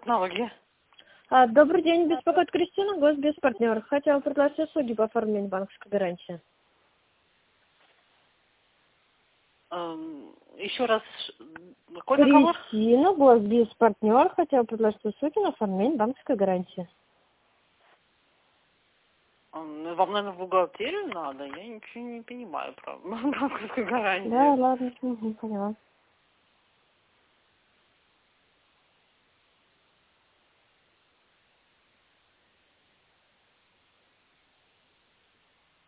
Технологии. Добрый день, беспокоит Кристина, Госбезпартнер. Хотела предложить услуги по оформлению банковской гарантии. Еще раз, какой договор? Кристина, Госбезпартнер. Хотела предложить услуги на оформление банковской гарантии. Вам, наверное, в бухгалтерию надо? Я ничего не понимаю про банковскую гарантию. Да, ладно, поняла.